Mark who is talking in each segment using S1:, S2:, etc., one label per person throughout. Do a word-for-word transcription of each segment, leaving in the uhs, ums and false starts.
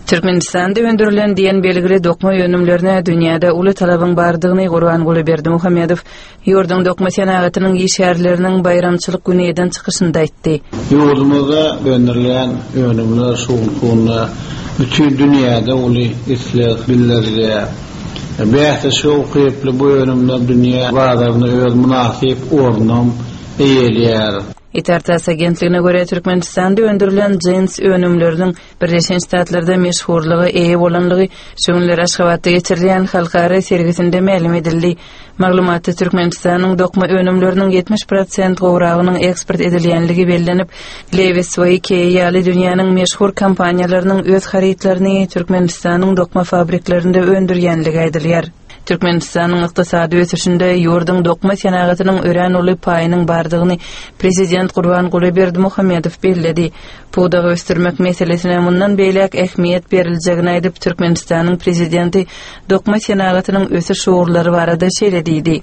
S1: Türkmenistanda öndürülen diýen belgili dokma ýönümlerine dünýäde uly talabyň bardygyny Gurban Gulyberdi Muhammedow ýurdun dokma senagatynyň işärleriniň bayramçylyk güni eden çykyşynda aýtdy.
S2: Ýurdumyzda öndürülen ýönümler şuwlukna bütün dünýäde uly isleg bildirýär. Bähte şu gyply bu ýönümler dünýä badaryny öz munasyp ornam eýelýär.
S1: İtartas agentligine göre Türkmenistanda öndürülen jins önümlerinin Birleşen Ştatlarda meşhurluğu eýe bolanlygy şoňlar Aşgabatda geçirilen halkara sergisinde ma'lum edildi. Maglumatda Türkmenistanyň dokma önümlerinin yetmiş prosent gowragynyň eksport edilýänligi bellenip, Levis we Ikea ýaly dünýäniň meşhur kompaniýalarynyň öz haritlaryny Türkmenistanyň dokma fabriklerinde öndürýänligi aýdylýar. Türkmenistanyň ykdysady ösüşinde ýurdun dokma senagatynyň ören uly paýynyň bardygyny Prezident Gurban Gulyberdi Muhammedow bellädi. Puda östürmek meselesine mundan beýlek ähmiýet beriljegini aýdyp Türkmenistanyň prezidenti dokma senagatynyň ösüş şuurlary barada şeýlediydi.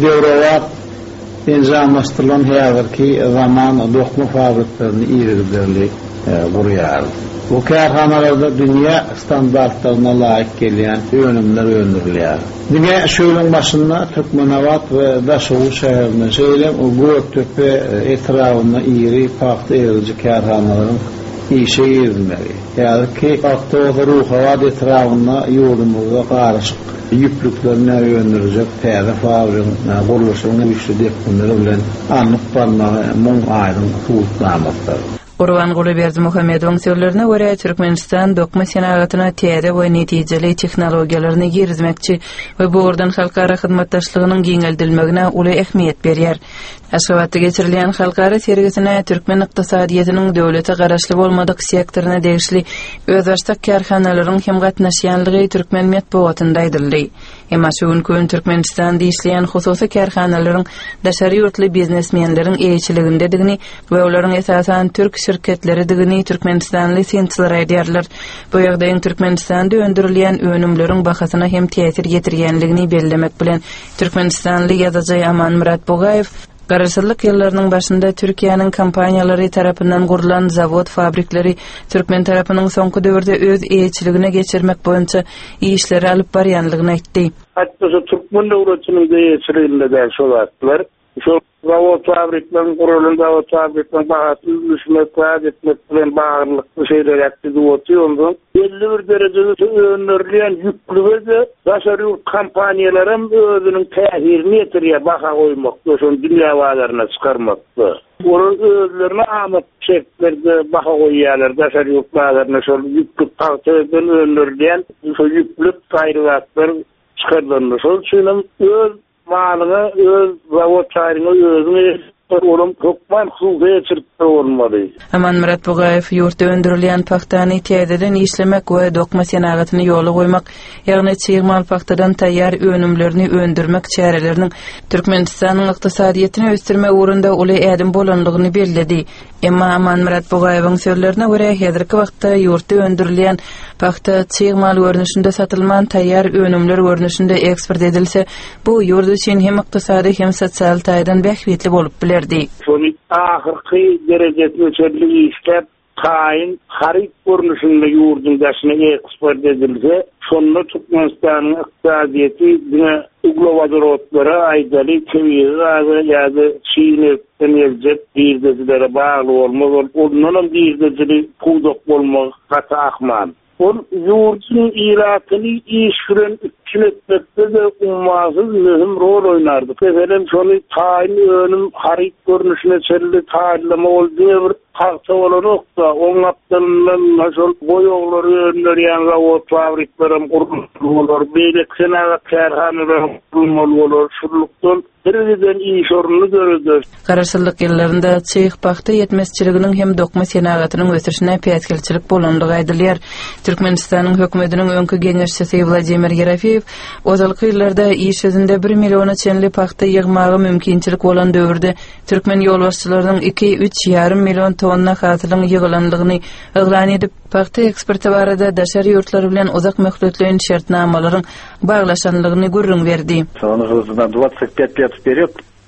S2: Nizamlaştırılan häzirki zaman dokma fabriklerini ýerlerli burýar. Bu kärhanalarda dünýä standartlaryna laýyk gelýän önümler öndürilýär. Dünýä şöýleň başynda Türkmenawat we Daşow şäherinde şeýle o Göktepe etrawyna ýeri paxta ýerji kärhanalaryň işe ýerleri. Ýa-da ki paxta we ruhawat etrawyna ýurdumyzda garaşyk ýüplüklerine öndürecek täze fabryka guruluşyny güçlü depler bilen anyk barmagy muň aýdyn sultanmakdyr.
S1: Gurban Gulyberdi Muhammedowyň sözlerine görä Türkmenistan dokma senagatyna täze we netijeli tehnologiýalaryny girizmekçi we bu ordan halkara hyzmatdaşlygynyň giňeldilmegine uly ähmiýet berýär. Aşgabatda geçirilen halkara sergisine Türkmen ykdysadyýatynyň döwlete garaşly bolmadyk sektoruna degişli öz başdak kärhanalaryň hem gatnaşýanlygy Türkmen medeniýetinde aýdyldy. Emma şu gün Türkmenistanda işleýän hususy kärhanalaryň daşary ýurtly biznesmenleriň eýçiliginde digini we olaryň esasan türk şirketleri digini Türkmenistanly sentçiler aýdýarlar. Bu ýagdaýyň Türkmenistanda öndürilýän önümleriň bahasyna hem täsir getirýänligini bellemek bilen Türkmenistanly ýazyjy Aman Murat Bogaýew Garaşsyzlyk ýyllarynyň başynda Türkiýanyň kompaniýalary tarapyndan gurulan zawod fabrikleri Türkmen tarapynyň soňky döwürde öz eýçiligine geçirmek boýunça işleri alyp barýanlygyny aýtdy.
S3: Hatda Türkmen döwletiniň eýçiliginde de şolatlar. Şu zavod fabriklerin kurulun zavod fabriklerin bahasyny düşmek, täze etmek bilen baglanlyk şeýler ýakdy otýondyň. elli bir derecede öndürilýän ýüklüge daşary kompaniýalaryň özüniň täsirini ýetirýär, baha goýmak, şol dünýä bazarına çykarmakdy. Olar özlerine amat şeklerde baha goýýarlar, daşary ýurtlaryna şol ýüklük taýdan öndürilýän şol ýüklük taýratlar çykardylar. Şol üçin öz malyny, öz zawod taýryny özüne orum tokman hukuky çyrpy bolmaly.
S1: Aman Murat Bogaýew ýurtda öndürilýän paxtany täzeden işlemek we dokma senagatyny ýola goýmak, ýagny çyýrmal paxtadan taýýar önümlerini öndürmek çäreleriniň Türkmenistanyň ykdysadyýatyny östirme ugrunda uly ädim bolanlygyny belledi. Emma Aman Murat Bogaýewiň sözlerine görä häzirki wagtda ýurtda öndürilýän paxta çyýrmal görnüşinde satylman taýýar önümler görnüşinde eksport edilse, bu ýurt üçin hem ykdysady hem sosial taýdan bähwetli bolup bilerdi.
S3: Şonu ahyrky derejesine çerli işlep taýyn harit görnüşinde ýurdun daşyna eksport edilse, şonu Türkmenistanyň ykdysadyýaty dine uglawadyrotlary aýdaly kewiýe ýa-da Çin'e enerjet birdesilere bagly bolmak, ondan birdeçilik puwdok bolmak hata ahman. Ol ýurdun iratyny iş süren üçin etmekde de ummasyz mühim rol oýnardy. Efendim şonu taýyn önüm harit görnüşine çerli taýlama boldy. Paxta bolanokda oň apdalyndan şol boýoglary öndürýän zawod fabriklerim gurulmalar, beýlek senagat kärhanalar gurulmalar, şullukdan birden iş ornuny görýär.
S1: Garaşsyzlyk ýyllarynda çyýyk paxta ýetmezçiliginiň hem dokma senagatynyň ösüşine päskelçilik bolanlygy aýdylýar. Türkmenistanyň hökümetiniň öňkü geňeşçisi Vladimir Yerafeýew ozalky ýyllarda iş özünde bir milliona çenli paxta ýygmagy mümkinçilik bolan döwürde türkmen ýolbaşçylarynyň iki üç ýarym million tonna hasylyň ýygylandygyny eglan edip, paxta eksporty barada daşary ýurtlar bilen uzak möhletliň şertnamalaryň baglaşanlygyny görüň berdi.
S4: На двадцать пять лет вперед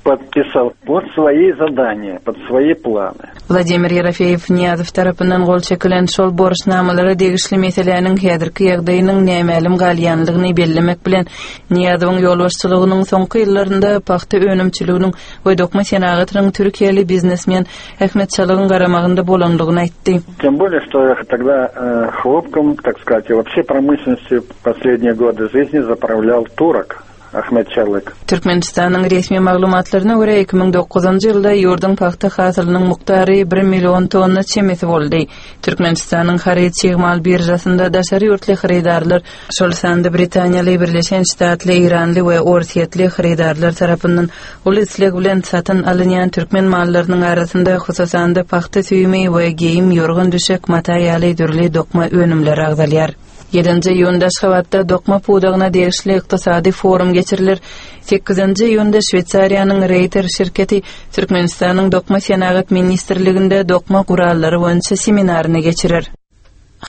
S4: подписал под свои задания, под свои планы.
S1: Vladimir Yerafeyev Niyazov tarapyndan gol çekilen şol borçnamalary degişli meselenin häzirki ýagdaýynyň nämelim galýanlygyny bellemek bilen Niyazowyň ýolbaşçylygynyň soňky ýyllarynda paxta önümçiliginiň we dokma senagatynyň Türkiýeli biznesmen Ahmet Çalygyň garamagynda bolanlygyny aýtdy.
S4: Тем более, что я тогда э, хлопком, так сказать, и вообще промышленностью последние годы жизни заправлял турок Ahmet Çalyk.
S1: Türkmenistanyň resmi maglumatlaryna görä iki ming dokuzunçy ýylda ýurdun paxta hasylynyň muktary bir million tonna çemesi boldy. Türkmenistanyň haryt çygmal birjasynda daşary ýurtly xaridarlar, şol sanda Britaniýaly, Birleşen Ştatly, Iranly we Orsiýetli xaridarlar tarapyndan uluslyk bilen satyn alynýan türkmen mallarynyň arasynda hususan da paxta süýme we geyim, ýorgun düşek materialy dürli dokma önümleri agdalýar. yedinji ýylda Aşgabatda dokma pudagyna degişli ykdysady forum geçirilir. sekizinji ýylda Şwetsariýanyň Reiter şirketi Türkmenistanyň dokma senagat ministrliginde dokma gurallary boýunça seminaryny geçirir.